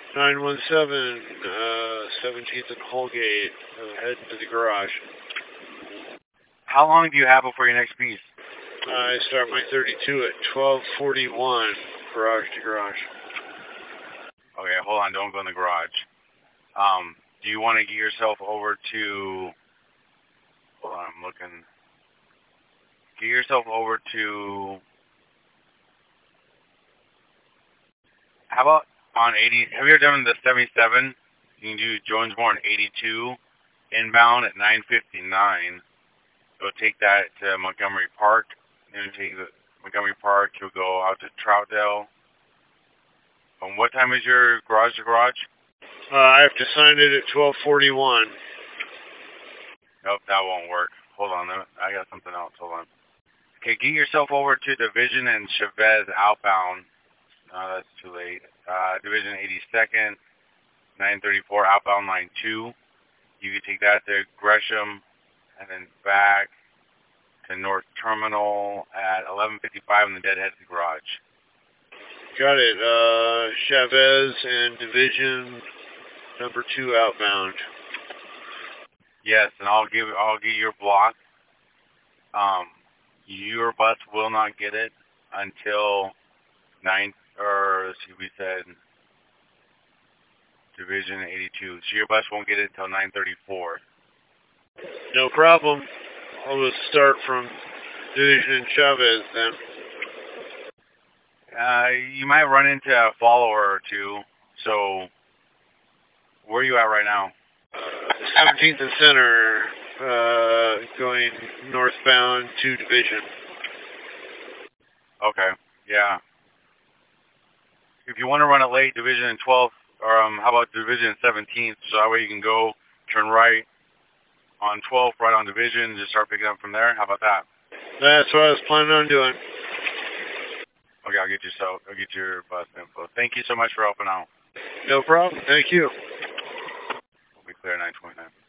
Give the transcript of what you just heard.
917, 17th and Holgate, heading to the garage. How long do you have before your next piece? I start my 32 at 12:41, garage to garage. Okay, hold on, don't go in the garage. Do you want to get yourself over to... Hold on, I'm looking. Get yourself over to... How about on 80... Have you ever done the 77? You can do Jonesboro 82 inbound at 9:59. Go take that to Montgomery Park. And take the Montgomery Park. You'll go out to Troutdale. What time is your garage to garage? I have to sign it at 12:41. Nope, that won't work. Hold on, I got something else. Hold on. Okay, get yourself over to Division and Chavez outbound. No, that's too late. Division 82nd, 934 outbound line 2. You can take that to Gresham and then back to North Terminal at 11:55 in the Deadhead garage. Got it. Chavez and Division number 2 outbound. Yes, and I'll give you your block. Your bus will not get it until 9, or let's see, we said Division 82. So your bus won't get it until 9:34. No problem. I'll just start from Division and Chavez then. You might run into a follower or two. So where are you at right now? 17th and Center, going northbound to Division. Okay, yeah. If you want to run it late, Division and 12th, or how about Division and 17th, so that way you can go, turn right on 12th, right on Division, just start picking up from there. How about that? That's what I was planning on doing. Okay, I'll get your bus info. Thank you so much for helping out. No problem. Thank you. We'll be clear 9:29.